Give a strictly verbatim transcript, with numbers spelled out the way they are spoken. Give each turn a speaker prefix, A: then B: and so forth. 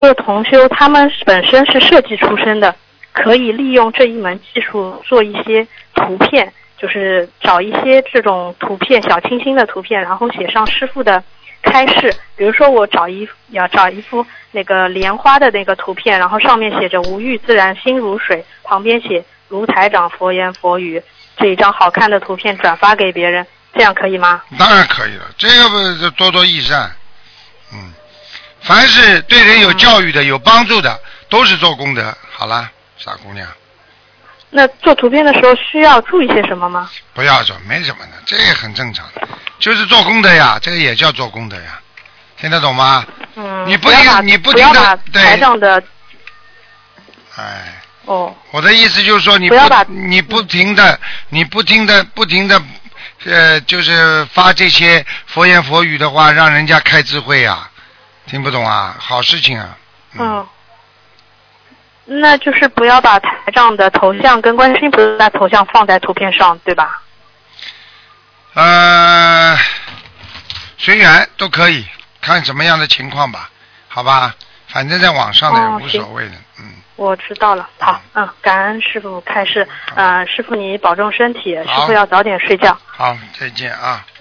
A: 的同修他们本身是设计出身的，可以利用这一门技术做一些图片，就是找一些这种图片小清新的图片，然后写上师傅的开示。比如说我找一要找一幅那个莲花的那个图片，然后上面写着无欲自然心如水，旁边写卢台长佛言佛语，这一张好看的图片转发给别人，这样可以吗？
B: 当然可以了，这个不是多多益善。嗯，凡是对人有教育的、嗯、有帮助的，都是做功德。好了，傻姑娘。
A: 那做图片的时候需要注意些什么吗？
B: 不要做，没什么的，这也很正常的，就是做功德呀，这个也叫做功德呀，听得懂吗？
A: 嗯。
B: 你不停，你不停的对。
A: 台上的。
B: 哎。
A: 哦。
B: 我的意思就是说，你不
A: 不要把
B: 你不停的，你不停的不停的，呃，就是发这些佛言佛语的话，让人家开智慧啊，听不懂啊，好事情啊。嗯。
A: 嗯那就是不要把台长的头像跟观世音菩萨头像放在图片上，对吧？
B: 呃，随缘都可以，看什么样的情况吧，好吧？反正在网上的也无所谓的，嗯。
A: 我知道了，好，嗯，感恩师父开示，呃，师父你保重身体，师父要早点睡觉。
B: 好，再见啊。